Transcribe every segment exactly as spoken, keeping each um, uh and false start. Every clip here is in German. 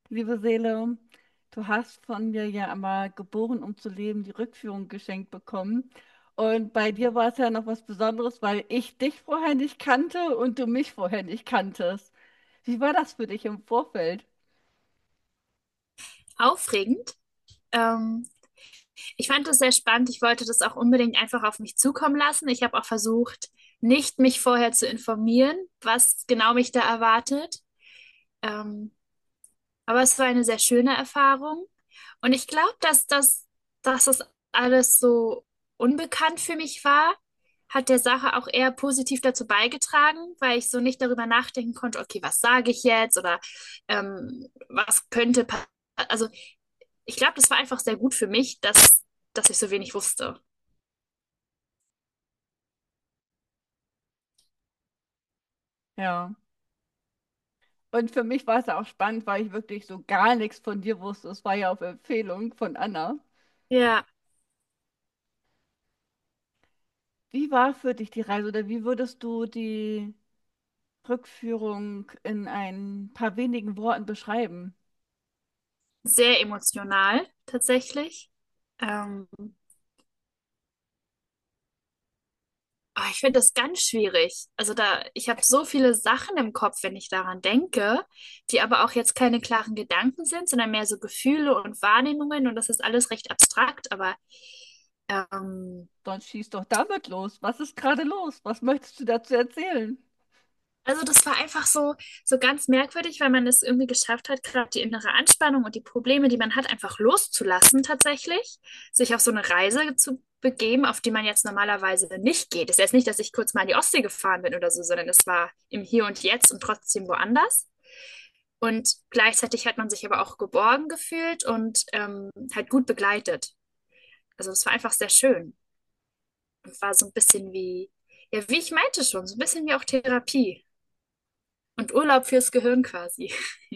Liebe Seele, du hast von mir ja einmal geboren, um zu leben, die Rückführung geschenkt bekommen. Und bei dir war es ja noch was Besonderes, weil ich dich vorher nicht kannte und du mich vorher nicht kanntest. Wie war das für dich im Vorfeld? Aufregend. Ähm, Ich fand das sehr spannend. Ich wollte das auch unbedingt einfach auf mich zukommen lassen. Ich habe auch versucht, nicht mich vorher zu informieren, was genau mich da erwartet. Ähm, aber es war eine sehr schöne Erfahrung. Und ich glaube, dass das, dass das alles so unbekannt für mich war, hat der Sache auch eher positiv dazu beigetragen, weil ich so nicht darüber nachdenken konnte, okay, was sage ich jetzt oder ähm, was könnte passieren. Also ich glaube, das war einfach sehr gut für mich, dass, dass ich so wenig wusste. Ja. Und für mich war es ja auch spannend, weil ich wirklich so gar nichts von dir wusste. Es war ja auf Empfehlung von Anna. Ja, Wie war für dich die Reise oder wie würdest du die Rückführung in ein paar wenigen Worten beschreiben? sehr emotional tatsächlich. Ähm, ah, ich finde das ganz schwierig. Also da, ich habe so viele Sachen im Kopf, wenn ich daran denke, die aber auch jetzt keine klaren Gedanken sind, sondern mehr so Gefühle und Wahrnehmungen und das ist alles recht abstrakt, aber ähm, Sonst schieß doch damit los. Was ist gerade los? Was möchtest du dazu erzählen? also das war einfach so, so ganz merkwürdig, weil man es irgendwie geschafft hat, gerade die innere Anspannung und die Probleme, die man hat, einfach loszulassen tatsächlich, sich auf so eine Reise zu begeben, auf die man jetzt normalerweise nicht geht. Es ist jetzt nicht, dass ich kurz mal in die Ostsee gefahren bin oder so, sondern es war im Hier und Jetzt und trotzdem woanders. Und gleichzeitig hat man sich aber auch geborgen gefühlt und ähm, halt gut begleitet. Also es war einfach sehr schön und war so ein bisschen wie, ja, wie ich meinte schon, so ein bisschen wie auch Therapie. Und Urlaub fürs Gehirn quasi.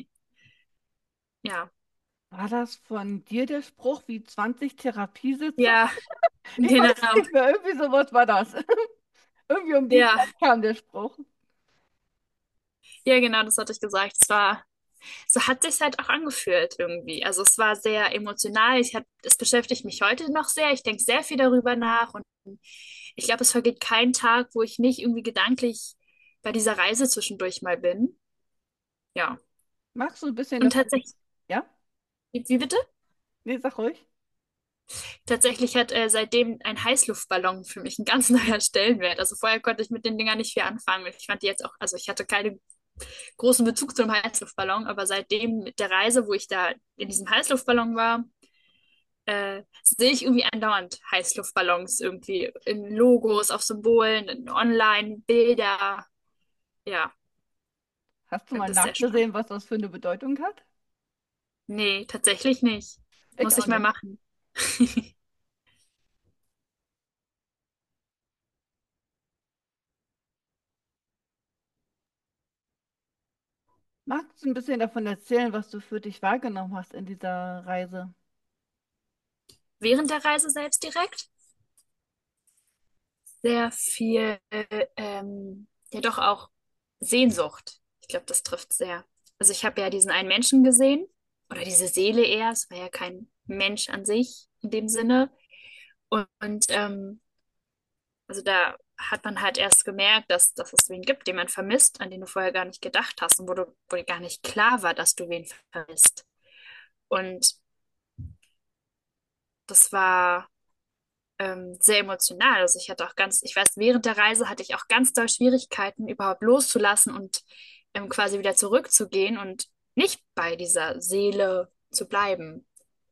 Ja. War das von dir der Spruch wie zwanzig Therapiesitze? Ja, Ich weiß es genau. nicht mehr. Irgendwie sowas war das. Irgendwie um die Ja, Zeit kam der Spruch. ja, genau, das hatte ich gesagt. Es war, so hat sich halt auch angefühlt irgendwie. Also es war sehr emotional. Ich hab, es beschäftigt mich heute noch sehr. Ich denke sehr viel darüber nach und ich glaube, es vergeht kein Tag, wo ich nicht irgendwie gedanklich bei dieser Reise zwischendurch mal bin. Ja. Magst du ein bisschen Und davon? tatsächlich, Ja? wie wie bitte? Nee, sag ruhig. Tatsächlich hat äh, seitdem ein Heißluftballon für mich einen ganz neuer Stellenwert. Also vorher konnte ich mit den Dingern nicht viel anfangen. Ich fand die jetzt auch, also ich hatte keine großen Bezug zum Heißluftballon, aber seitdem mit der Reise, wo ich da in diesem Heißluftballon war, äh, sehe ich irgendwie andauernd Heißluftballons irgendwie in Logos, auf Symbolen, in Online-Bilder. Ja, Hast du finde mal das sehr spannend. nachgesehen, was das für eine Bedeutung hat? Nee, tatsächlich nicht. Ich Muss auch ich mal nicht. machen. Magst du ein bisschen davon erzählen, was du für dich wahrgenommen hast in dieser Reise? Während der Reise selbst direkt sehr viel, ähm, ja doch auch Sehnsucht. Ich glaube, das trifft sehr. Also ich habe ja diesen einen Menschen gesehen, oder diese Seele eher, es war ja kein Mensch an sich in dem Sinne. Und, und ähm, also da hat man halt erst gemerkt, dass, dass es wen gibt, den man vermisst, an den du vorher gar nicht gedacht hast und wo, du, wo dir gar nicht klar war, dass du wen vermisst. Und das war ähm, sehr emotional. Also ich hatte auch ganz, ich weiß, während der Reise hatte ich auch ganz doll Schwierigkeiten, überhaupt loszulassen und ähm, quasi wieder zurückzugehen und nicht bei dieser Seele zu bleiben.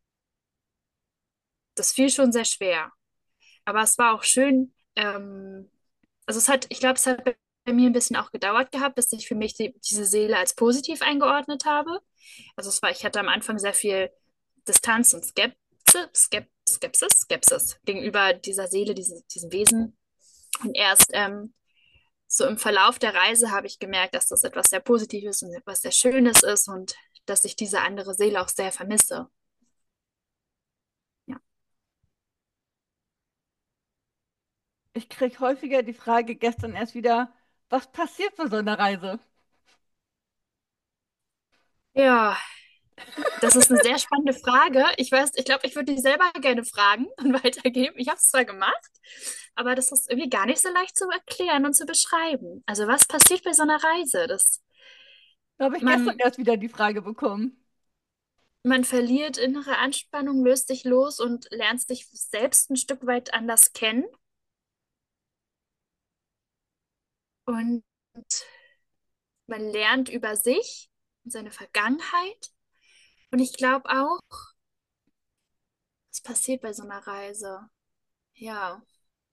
Das fiel schon sehr schwer. Aber es war auch schön, ähm, also es hat, ich glaube, es hat bei mir ein bisschen auch gedauert gehabt, bis ich für mich die, diese Seele als positiv eingeordnet habe. Also es war, ich hatte am Anfang sehr viel Distanz und Skepsis, Skep, Skepsis, Skepsis gegenüber dieser Seele, diesem, diesem Wesen. Und erst ähm, so im Verlauf der Reise habe ich gemerkt, dass das etwas sehr Positives und etwas sehr Schönes ist und dass ich diese andere Seele auch sehr vermisse. Ja, Ich kriege häufiger die Frage, gestern erst wieder, was passiert bei so einer Reise? ja, Das ist eine sehr spannende Frage. Ich weiß, ich glaube, ich würde die selber gerne fragen und weitergeben. Ich habe es zwar gemacht, aber das ist irgendwie gar nicht so leicht zu erklären und zu beschreiben. Also was passiert bei so einer Reise? Das, Da habe ich gestern man, erst wieder die Frage bekommen. man verliert innere Anspannung, löst sich los und lernt sich selbst ein Stück weit anders kennen. Und man lernt über sich und seine Vergangenheit. Und ich glaube auch, was passiert bei so einer Reise? Ja.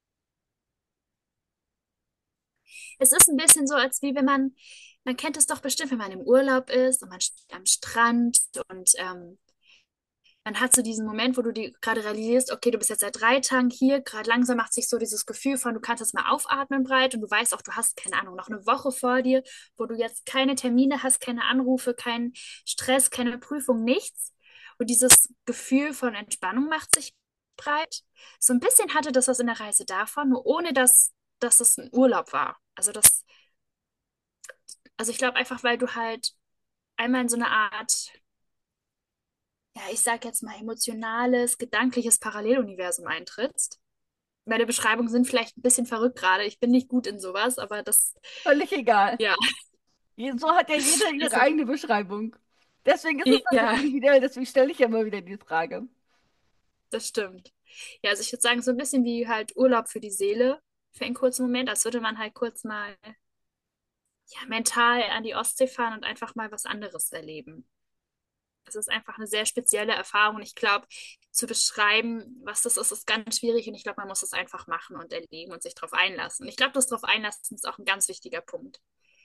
Es ist ein bisschen so, als wie wenn man, man kennt es doch bestimmt, wenn man im Urlaub ist und man steht am Strand und ähm, man hat so diesen Moment, wo du die gerade realisierst, okay, du bist jetzt seit drei Tagen hier, gerade langsam macht sich so dieses Gefühl von, du kannst jetzt mal aufatmen breit und du weißt auch, du hast, keine Ahnung, noch eine Woche vor dir, wo du jetzt keine Termine hast, keine Anrufe, keinen Stress, keine Prüfung, nichts. Und dieses Gefühl von Entspannung macht sich breit. So ein bisschen hatte das was in der Reise davon, nur ohne dass, dass es ein Urlaub war. Also das, also ich glaube einfach, weil du halt einmal in so eine Art, ja, ich sag jetzt mal, emotionales, gedankliches Paralleluniversum eintrittst. Meine Beschreibungen sind vielleicht ein bisschen verrückt gerade. Ich bin nicht gut in sowas, aber das, Völlig egal. ja, Je- So hat ja jeder ihre also, eigene Beschreibung. Deswegen ist es dann so ja, individuell, deswegen stelle ich ja immer wieder die Frage. das stimmt. Ja, also ich würde sagen, so ein bisschen wie halt Urlaub für die Seele für einen kurzen Moment, als würde man halt kurz mal, ja, mental an die Ostsee fahren und einfach mal was anderes erleben. Es ist einfach eine sehr spezielle Erfahrung. Und ich glaube, zu beschreiben, was das ist, ist ganz schwierig. Und ich glaube, man muss es einfach machen und erleben und sich darauf einlassen. Und ich glaube, das darauf einlassen ist auch ein ganz wichtiger Punkt.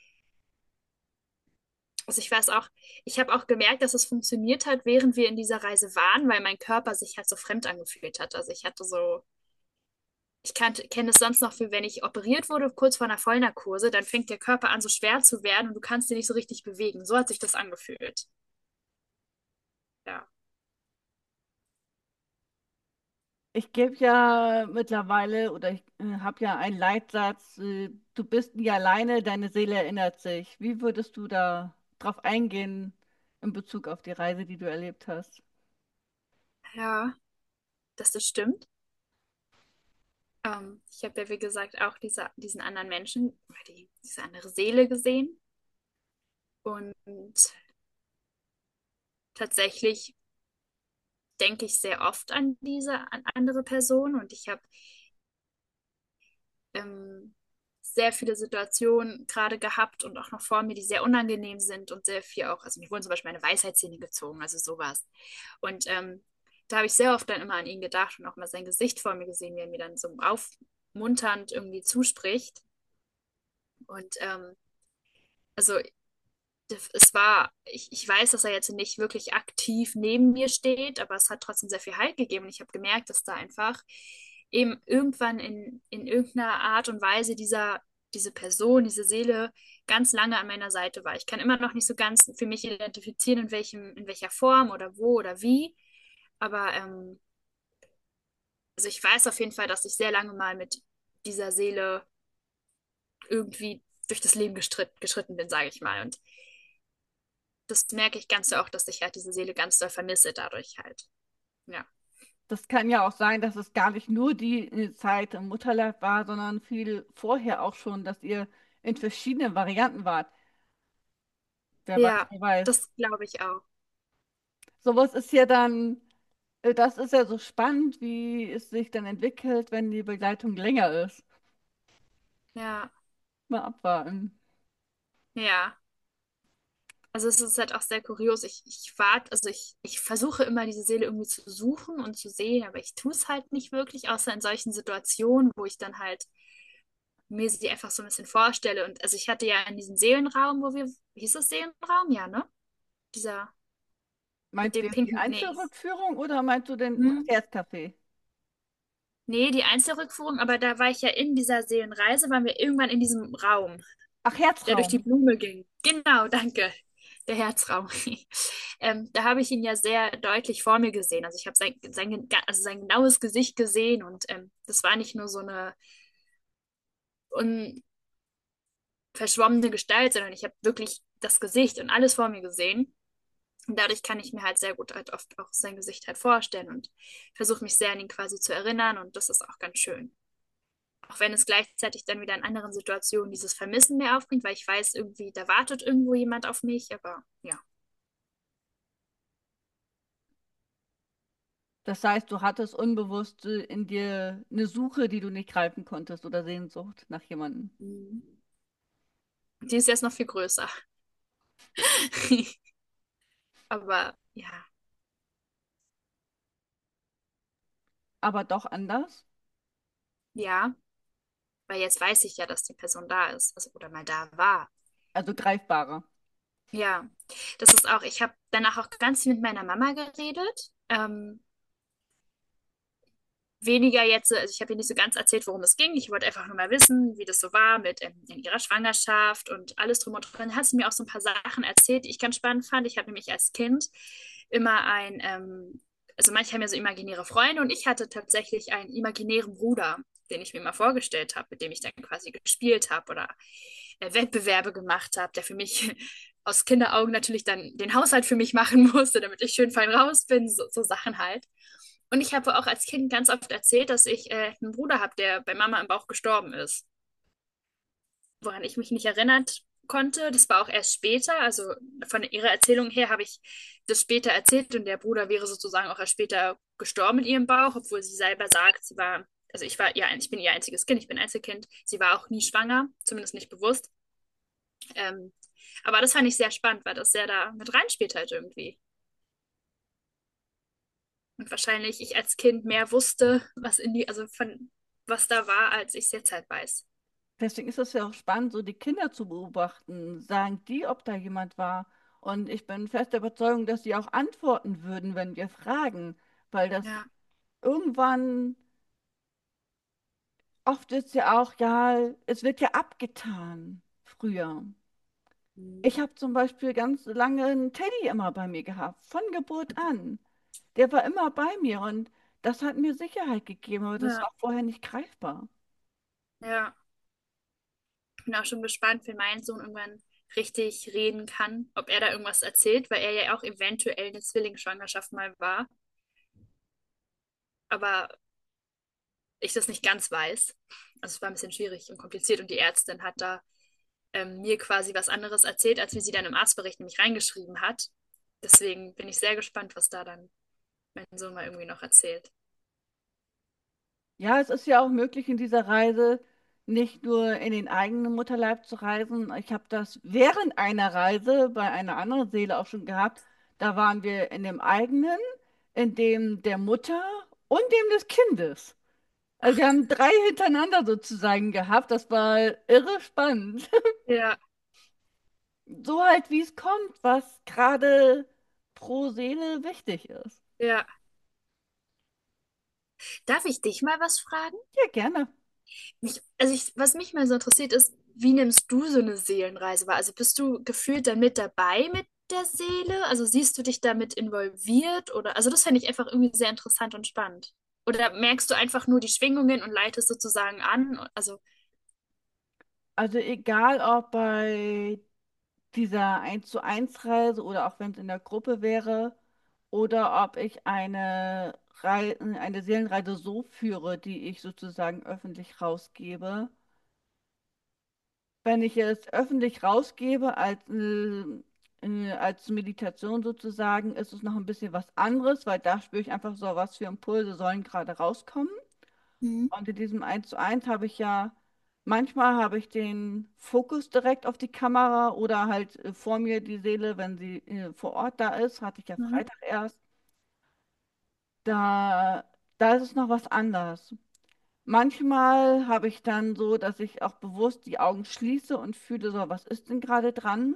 Also ich weiß auch, ich habe auch gemerkt, dass es funktioniert hat, während wir in dieser Reise waren, weil mein Körper sich halt so fremd angefühlt hat. Also ich hatte so, ich kenne es sonst noch für, wenn ich operiert wurde, kurz vor einer Vollnarkose, dann fängt der Körper an, so schwer zu werden und du kannst ihn nicht so richtig bewegen. So hat sich das angefühlt. Ja. Ich gebe ja mittlerweile oder ich äh, habe ja einen Leitsatz, äh, du bist nie alleine, deine Seele erinnert sich. Wie würdest du da drauf eingehen in Bezug auf die Reise, die du erlebt hast? Ja, dass das stimmt. Ähm, ich habe ja, wie gesagt, auch diese, diesen anderen Menschen, oder die, diese andere Seele gesehen. Und tatsächlich denke ich sehr oft an diese an andere Person. Und ich habe ähm, sehr viele Situationen gerade gehabt und auch noch vor mir, die sehr unangenehm sind und sehr viel auch, also mir wurden zum Beispiel meine Weisheitszähne gezogen, also sowas. Und ähm, da habe ich sehr oft dann immer an ihn gedacht und auch mal sein Gesicht vor mir gesehen, wie er mir dann so aufmunternd irgendwie zuspricht. Und ähm, also es war, ich, ich weiß, dass er jetzt nicht wirklich aktiv neben mir steht, aber es hat trotzdem sehr viel Halt gegeben. Und ich habe gemerkt, dass da einfach eben irgendwann in, in irgendeiner Art und Weise dieser, diese Person, diese Seele ganz lange an meiner Seite war. Ich kann immer noch nicht so ganz für mich identifizieren, in welchem, in welcher Form oder wo oder wie. Aber ähm, also ich weiß auf jeden Fall, dass ich sehr lange mal mit dieser Seele irgendwie durch das Leben gestritt, geschritten bin, sage ich mal. Und das merke ich ganz so auch, dass ich halt diese Seele ganz doll vermisse dadurch halt. Ja. Das kann ja auch sein, dass es gar nicht nur die äh, Zeit im Mutterleib war, sondern viel vorher auch schon, dass ihr in verschiedenen Varianten wart. Wer weiß, Ja, wer weiß. das glaube ich auch. Sowas ist ja dann, äh, das ist ja so spannend, wie es sich dann entwickelt, wenn die Begleitung länger ist. Ja, Mal abwarten. ja. Also es ist halt auch sehr kurios. Ich, ich warte, also ich, ich versuche immer diese Seele irgendwie zu suchen und zu sehen, aber ich tue es halt nicht wirklich, außer in solchen Situationen, wo ich dann halt mir sie einfach so ein bisschen vorstelle. Und also ich hatte ja in diesem Seelenraum, wo wir, hieß es Seelenraum? Ja, ne? Dieser mit Meinst du dem jetzt die pinken, nee. Einzelrückführung oder meinst du den, das Hm? Herzcafé? Nee, die Einzelrückführung, aber da war ich ja in dieser Seelenreise, waren wir irgendwann in diesem Raum, Ach, der durch die Herzraum. Blume ging. Genau, danke. Der Herzraum. ähm, da habe ich ihn ja sehr deutlich vor mir gesehen. Also ich habe sein, sein, also sein genaues Gesicht gesehen und ähm, das war nicht nur so eine unverschwommene Gestalt, sondern ich habe wirklich das Gesicht und alles vor mir gesehen. Und dadurch kann ich mir halt sehr gut halt oft auch sein Gesicht halt vorstellen und versuche mich sehr an ihn quasi zu erinnern und das ist auch ganz schön. Auch wenn es gleichzeitig dann wieder in anderen Situationen dieses Vermissen mehr aufbringt, weil ich weiß, irgendwie, da wartet irgendwo jemand auf mich, aber ja. Das heißt, du hattest unbewusst äh, in dir eine Suche, die du nicht greifen konntest oder Sehnsucht nach jemandem. Mhm. Die ist jetzt noch viel größer. Aber ja, Aber doch anders, ja, weil jetzt weiß ich ja, dass die Person da ist, also oder mal da war. also greifbarer. Ja, das ist auch, ich habe danach auch ganz viel mit meiner Mama geredet. Ähm, weniger jetzt, also ich habe ihr nicht so ganz erzählt, worum es ging. Ich wollte einfach nur mal wissen, wie das so war mit ähm, in ihrer Schwangerschaft und alles drum und dran. Hat sie mir auch so ein paar Sachen erzählt, die ich ganz spannend fand. Ich habe nämlich als Kind immer ein, ähm, also manche haben ja so imaginäre Freunde und ich hatte tatsächlich einen imaginären Bruder, den ich mir mal vorgestellt habe, mit dem ich dann quasi gespielt habe oder äh, Wettbewerbe gemacht habe, der für mich aus Kinderaugen natürlich dann den Haushalt für mich machen musste, damit ich schön fein raus bin, so, so Sachen halt. Und ich habe auch als Kind ganz oft erzählt, dass ich äh, einen Bruder habe, der bei Mama im Bauch gestorben ist. Woran ich mich nicht erinnert konnte. Das war auch erst später. Also von ihrer Erzählung her habe ich das später erzählt und der Bruder wäre sozusagen auch erst später gestorben in ihrem Bauch, obwohl sie selber sagt, sie war, also ich war ihr, ich bin ihr einziges Kind, ich bin Einzelkind. Sie war auch nie schwanger, zumindest nicht bewusst. Ähm, aber das fand ich sehr spannend, weil das sehr da mit reinspielt halt irgendwie. Und wahrscheinlich ich als Kind mehr wusste, was in die, also von was da war, als ich es jetzt halt weiß. Deswegen ist es ja auch spannend, so die Kinder zu beobachten. Sagen die, ob da jemand war? Und ich bin fest der Überzeugung, dass sie auch antworten würden, wenn wir fragen, weil das Ja. irgendwann, oft ist ja auch, ja, es wird ja abgetan früher. Mhm. Ich habe zum Beispiel ganz lange einen Teddy immer bei mir gehabt, von Geburt an. Der war immer bei mir und das hat mir Sicherheit gegeben, aber das Ja, war vorher nicht greifbar. ja. Ich bin auch schon gespannt, wenn mein Sohn irgendwann richtig reden kann, ob er da irgendwas erzählt, weil er ja auch eventuell eine Zwillingsschwangerschaft mal war, aber ich das nicht ganz weiß. Also es war ein bisschen schwierig und kompliziert und die Ärztin hat da ähm, mir quasi was anderes erzählt, als wie sie dann im Arztbericht nämlich reingeschrieben hat. Deswegen bin ich sehr gespannt, was da dann mein Sohn mal irgendwie noch erzählt. Ja, es ist ja auch möglich in dieser Reise nicht nur in den eigenen Mutterleib zu reisen. Ich habe das während einer Reise bei einer anderen Seele auch schon gehabt. Da waren wir in dem eigenen, in dem der Mutter und dem des Kindes. Also wir Ach, haben drei hintereinander sozusagen gehabt. Das war irre spannend. ja, So halt, wie es kommt, was gerade pro Seele wichtig ist. ja. Darf ich dich mal was fragen? Ja, gerne. Mich, also ich, was mich mal so interessiert ist, wie nimmst du so eine Seelenreise wahr? Also bist du gefühlt dann mit dabei mit der Seele? Also siehst du dich damit involviert? Oder, also das fände ich einfach irgendwie sehr interessant und spannend. Oder merkst du einfach nur die Schwingungen und leitest sozusagen an? Also, Also egal ob bei dieser eins zu eins Reise oder auch wenn es in der Gruppe wäre oder ob ich eine Rei eine Seelenreise so führe, die ich sozusagen öffentlich rausgebe. Wenn ich es öffentlich rausgebe als, äh, äh, als Meditation sozusagen, ist es noch ein bisschen was anderes, weil da spüre ich einfach so, was für Impulse sollen gerade rauskommen. mhm. Und in diesem eins zu eins habe ich ja, manchmal habe ich den Fokus direkt auf die Kamera oder halt äh, vor mir die Seele, wenn sie äh, vor Ort da ist, hatte ich ja Mhm. Freitag erst. Da, da ist es noch was anderes. Manchmal habe ich dann so, dass ich auch bewusst die Augen schließe und fühle so, was ist denn gerade dran?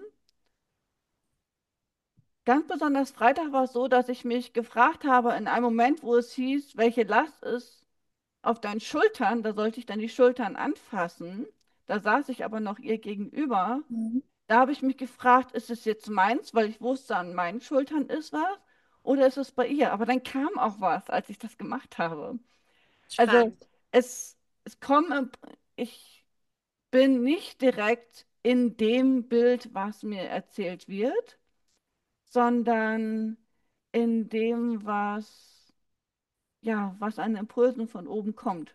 Ganz besonders Freitag war es so, dass ich mich gefragt habe, in einem Moment, wo es hieß, welche Last ist auf deinen Schultern, da sollte ich dann die Schultern anfassen. Da saß ich aber noch ihr gegenüber. Mhm. Da habe ich mich gefragt, ist es jetzt meins, weil ich wusste, an meinen Schultern ist was, oder ist es bei ihr? Aber dann kam auch was, als ich das gemacht habe. Also Spannend. es, es kommen, ich bin nicht direkt in dem Bild, was mir erzählt wird. sondern in dem, was, ja, was an Impulsen von oben kommt.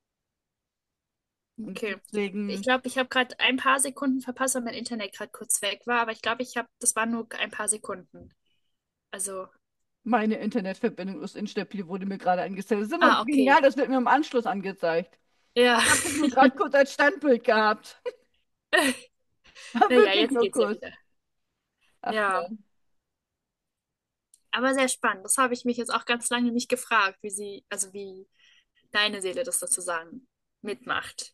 Und Okay. Ich deswegen, glaube, ich habe gerade ein paar Sekunden verpasst, weil mein Internet gerade kurz weg war, aber ich glaube, ich habe, das waren nur ein paar Sekunden. Also, meine Internetverbindung ist instabil, wurde mir gerade angezeigt. Das ist immer ah, so okay. genial, das wird mir im Anschluss angezeigt. Ja. Ich habe das nur gerade kurz als Standbild gehabt. War Naja, wirklich jetzt nur geht's ja kurz. wieder. Ach ja. Ja. Aber sehr spannend. Das habe ich mich jetzt auch ganz lange nicht gefragt, wie sie, also wie deine Seele das sozusagen mitmacht.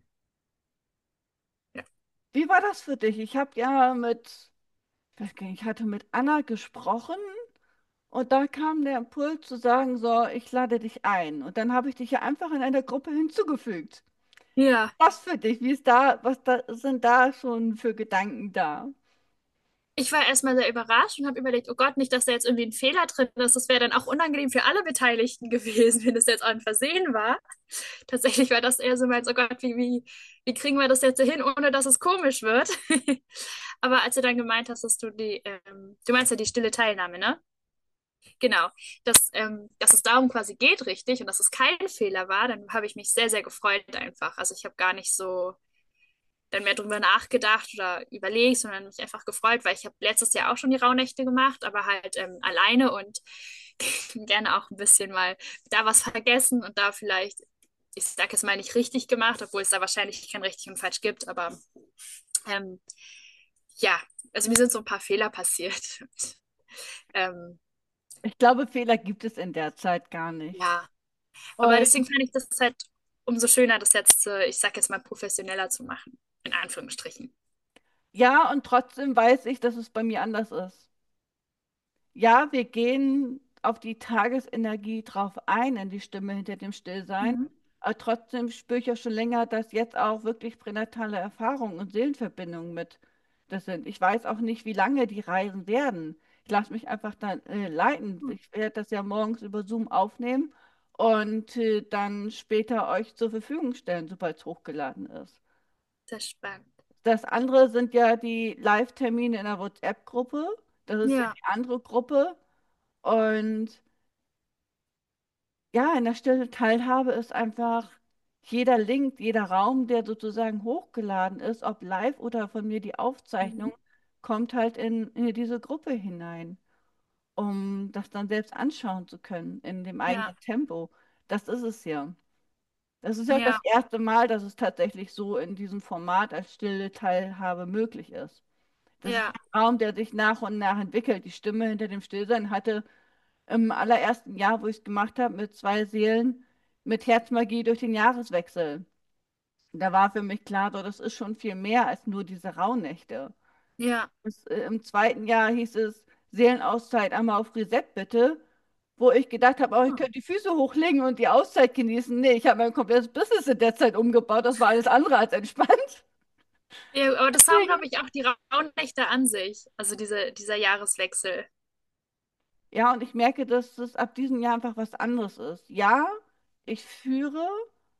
Ja. Wie war das für dich? Ich habe ja mit, ich weiß gar nicht, ich hatte mit Anna gesprochen und da kam der Impuls zu sagen, so, ich lade dich ein. Und dann habe ich dich ja einfach in einer Gruppe hinzugefügt. Ja. Was für dich? Wie ist da, was da sind da schon für Gedanken da? Ich war erstmal sehr überrascht und habe überlegt, oh Gott, nicht, dass da jetzt irgendwie ein Fehler drin ist. Das wäre dann auch unangenehm für alle Beteiligten gewesen, wenn es jetzt auch ein Versehen war. Tatsächlich war das eher so meins, oh Gott, wie, wie, wie kriegen wir das jetzt hin, ohne dass es komisch wird? Aber als du dann gemeint hast, dass du die, ähm, du meinst ja die stille Teilnahme, ne? Genau, dass, ähm, dass es darum quasi geht, richtig, und dass es kein Fehler war, dann habe ich mich sehr, sehr gefreut einfach. Also ich habe gar nicht so dann mehr drüber nachgedacht oder überlegt, sondern mich einfach gefreut, weil ich habe letztes Jahr auch schon die Rauhnächte gemacht, aber halt ähm, alleine und gerne auch ein bisschen mal da was vergessen und da vielleicht, ich sage jetzt mal nicht richtig gemacht, obwohl es da wahrscheinlich kein richtig und falsch gibt, aber ähm, ja, also mir sind so ein paar Fehler passiert. ähm, Ich glaube, Fehler gibt es in der Zeit gar nicht. ja, aber Und deswegen fand ich das halt umso schöner, das jetzt, äh, ich sag jetzt mal, professioneller zu machen, in Anführungsstrichen. ja, und trotzdem weiß ich, dass es bei mir anders ist. Ja, wir gehen auf die Tagesenergie drauf ein, in die Stimme hinter dem Stillsein. Mhm. Aber trotzdem spüre ich ja schon länger, dass jetzt auch wirklich pränatale Erfahrungen und Seelenverbindungen mit das sind. Ich weiß auch nicht, wie lange die Reisen werden. Ich lasse mich einfach dann äh, leiten. Ich werde das ja morgens über Zoom aufnehmen und äh, dann später euch zur Verfügung stellen, sobald es hochgeladen ist. Sehr spannend. Das andere sind ja die Live-Termine in der WhatsApp-Gruppe. Das ist ja Ja. die andere Gruppe. Und ja, in der stille Teilhabe ist einfach jeder Link, jeder Raum, der sozusagen hochgeladen ist, ob live oder von mir die Mhm. Aufzeichnung, kommt halt in, in diese Gruppe hinein, um das dann selbst anschauen zu können in dem Ja, eigenen Tempo. Das ist es ja. Das ist ja das ja, erste Mal, dass es tatsächlich so in diesem Format als stille Teilhabe möglich ist. Das ist ja, ein Raum, der sich nach und nach entwickelt. Die Stimme hinter dem Stillsein hatte im allerersten Jahr, wo ich es gemacht habe, mit zwei Seelen, mit Herzmagie durch den Jahreswechsel. Da war für mich klar, so, das ist schon viel mehr als nur diese Rauhnächte. ja. Das, äh, im zweiten Jahr hieß es Seelenauszeit einmal auf Reset bitte, wo ich gedacht habe, oh, ich Hm. könnte die Füße hochlegen und die Auszeit genießen. Nee, ich habe mein komplettes Business in der Zeit umgebaut. Das war alles andere als entspannt. Ja, aber das haben, Deswegen. glaube ich, auch die Rauhnächte an sich. Also diese, dieser Jahreswechsel. Ja, und ich merke, dass es ab diesem Jahr einfach was anderes ist. Ja, ich führe,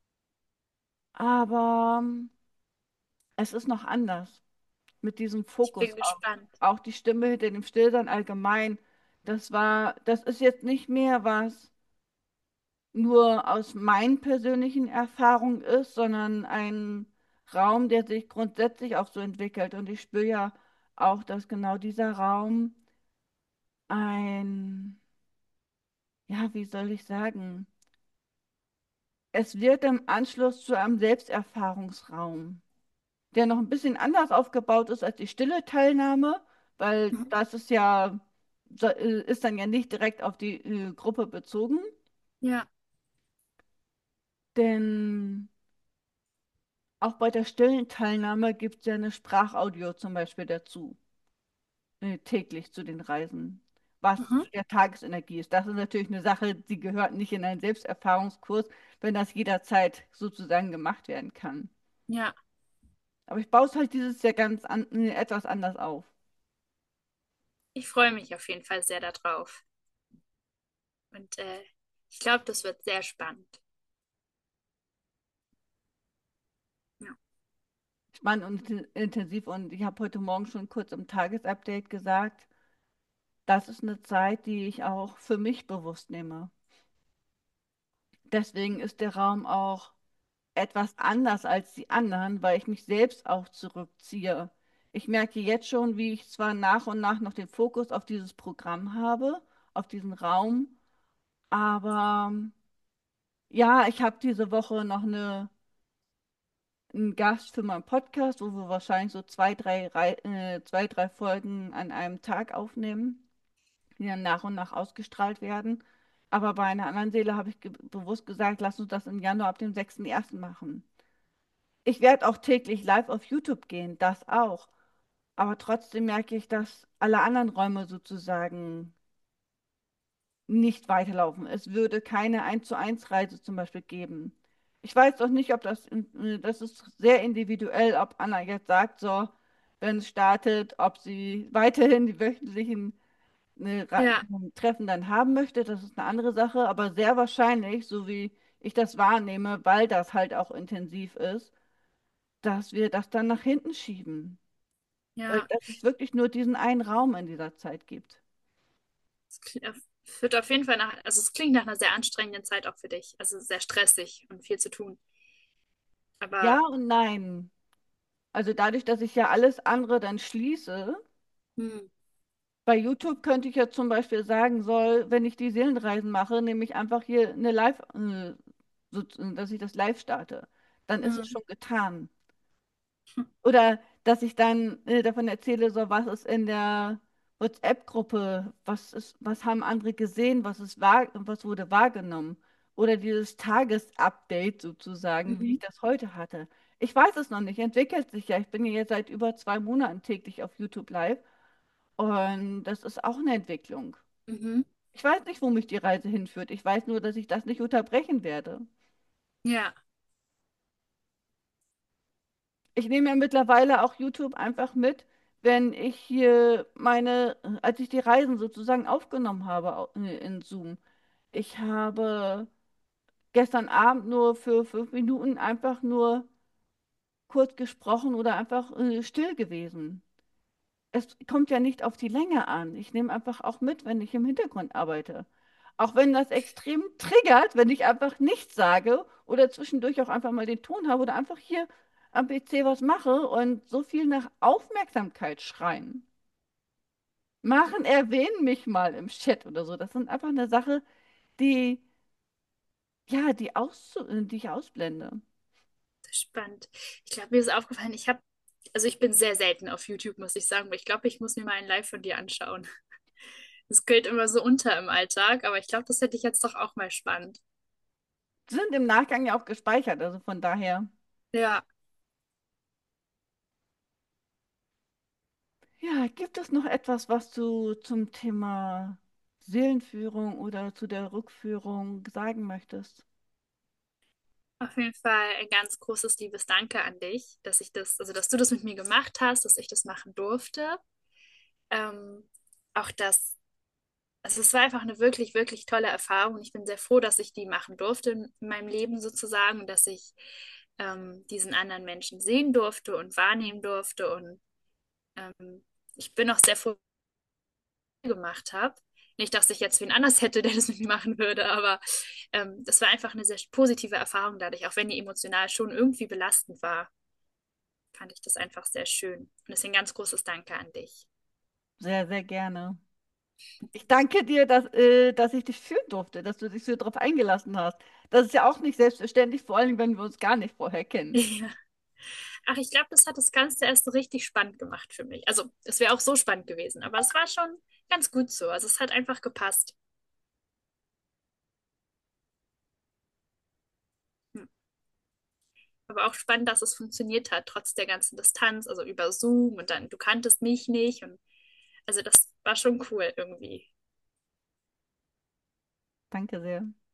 aber es ist noch anders mit diesem Ich Fokus bin auf gespannt. auch die Stimme hinter dem Stillsein allgemein. Das war, das ist jetzt nicht mehr was nur aus meinen persönlichen Erfahrungen ist, sondern ein Raum, der sich grundsätzlich auch so entwickelt. Und ich spüre ja auch, dass genau dieser Raum ein, ja, wie soll ich sagen, es wird im Anschluss zu einem Selbsterfahrungsraum, der noch ein bisschen anders aufgebaut ist als die stille Teilnahme, weil Mhm. das ist ja, so- äh, ist dann ja nicht direkt auf die äh, Gruppe bezogen, Ja. denn auch bei der stillen Teilnahme gibt es ja eine Sprachaudio zum Beispiel dazu, äh, täglich zu den Reisen, was Mhm. zu der Tagesenergie ist. Das ist natürlich eine Sache, die gehört nicht in einen Selbsterfahrungskurs, wenn das jederzeit sozusagen gemacht werden kann. Ja. Aber ich baue es halt dieses Jahr ganz an, äh, etwas anders auf. Ich freue mich auf jeden Fall sehr darauf. Und äh, ich glaube, das wird sehr spannend. Ja. Spannend und inten- intensiv und ich habe heute Morgen schon kurz im Tagesupdate gesagt, das ist eine Zeit, die ich auch für mich bewusst nehme. Deswegen ist der Raum auch etwas anders als die anderen, weil ich mich selbst auch zurückziehe. Ich merke jetzt schon, wie ich zwar nach und nach noch den Fokus auf dieses Programm habe, auf diesen Raum, aber ja, ich habe diese Woche noch eine, einen Gast für meinen Podcast, wo wir wahrscheinlich so zwei, drei, Rei- äh, zwei, drei Folgen an einem Tag aufnehmen, die dann nach und nach ausgestrahlt werden. Aber bei einer anderen Seele habe ich ge bewusst gesagt, lass uns das im Januar ab dem sechsten ersten machen. Ich werde auch täglich live auf YouTube gehen, das auch. Aber trotzdem merke ich, dass alle anderen Räume sozusagen nicht weiterlaufen. Es würde keine eins zu eins Reise zum Beispiel geben. Ich weiß doch nicht, ob das, äh, das ist sehr individuell, ob Anna jetzt sagt, so, wenn es startet, ob sie weiterhin die wöchentlichen äh, Ra- Ja, Treffen dann haben möchte. Das ist eine andere Sache, aber sehr wahrscheinlich, so wie ich das wahrnehme, weil das halt auch intensiv ist, dass wir das dann nach hinten schieben. Weil ja. dass es wirklich nur diesen einen Raum in dieser Zeit gibt. Es kli- führt auf jeden Fall nach, also es klingt nach einer sehr anstrengenden Zeit auch für dich. Also sehr stressig und viel zu tun. Ja Aber und nein. Also dadurch, dass ich ja alles andere dann schließe, hm, bei YouTube könnte ich ja zum Beispiel sagen soll, wenn ich die Seelenreisen mache, nehme ich einfach hier eine Live, äh, so, dass ich das live starte. Dann ist es hm, schon getan. Oder dass ich dann äh, davon erzähle, so was ist in der WhatsApp-Gruppe, was ist, was haben andere gesehen, was ist wahr, was wurde wahrgenommen. Oder dieses Tagesupdate sozusagen, wie mhm, ich das heute hatte. Ich weiß es noch nicht, entwickelt sich ja. Ich bin ja jetzt seit über zwei Monaten täglich auf YouTube live und das ist auch eine Entwicklung. mhm, Ich weiß nicht, wo mich die Reise hinführt. Ich weiß nur, dass ich das nicht unterbrechen werde. ja, Ich nehme ja mittlerweile auch YouTube einfach mit, wenn ich hier meine, als ich die Reisen sozusagen aufgenommen habe au- äh, in Zoom. Ich habe gestern Abend nur für fünf Minuten einfach nur kurz gesprochen oder einfach äh, still gewesen. Es kommt ja nicht auf die Länge an. Ich nehme einfach auch mit, wenn ich im Hintergrund arbeite. Auch wenn das extrem triggert, wenn ich einfach nichts sage oder zwischendurch auch einfach mal den Ton habe oder einfach hier am P C was mache und so viel nach Aufmerksamkeit schreien. Machen, erwähnen mich mal im Chat oder so. Das sind einfach eine Sache, die, ja, die, aus, die ich ausblende. das ist spannend. Ich glaube, mir ist aufgefallen, ich habe, also ich bin sehr selten auf YouTube, muss ich sagen, aber ich glaube, ich muss mir mal ein Live von dir anschauen. Das geht immer so unter im Alltag, aber ich glaube, das hätte ich jetzt doch auch mal spannend. Sind im Nachgang ja auch gespeichert, also von daher. Ja, Ja, gibt es noch etwas, was du zum Thema Seelenführung oder zu der Rückführung sagen möchtest? auf jeden Fall ein ganz großes liebes Danke an dich, dass ich das, also dass du das mit mir gemacht hast, dass ich das machen durfte. Ähm, auch das, also es war einfach eine wirklich, wirklich tolle Erfahrung. Ich bin sehr froh, dass ich die machen durfte in meinem Leben sozusagen und dass ich ähm, diesen anderen Menschen sehen durfte und wahrnehmen durfte. Und ähm, ich bin auch sehr froh, dass ich das gemacht habe. Nicht, dass ich jetzt wen anders hätte, der das mit mir machen würde, aber ähm, das war einfach eine sehr positive Erfahrung dadurch, auch wenn die emotional schon irgendwie belastend war, fand ich das einfach sehr schön. Und deswegen ganz großes Danke an dich. Sehr, sehr gerne. Ich danke dir, dass, äh, dass ich dich führen durfte, dass du dich so darauf eingelassen hast. Das ist ja auch nicht selbstverständlich, vor allem wenn wir uns gar nicht vorher kennen. Ja. Ach, ich glaube, das hat das Ganze erst so richtig spannend gemacht für mich. Also, es wäre auch so spannend gewesen, aber es war schon ganz gut so. Also, es hat einfach gepasst. Hm. Aber auch spannend, dass es funktioniert hat, trotz der ganzen Distanz, also über Zoom und dann, du kanntest mich nicht und also, das war schon cool irgendwie. Danke sehr.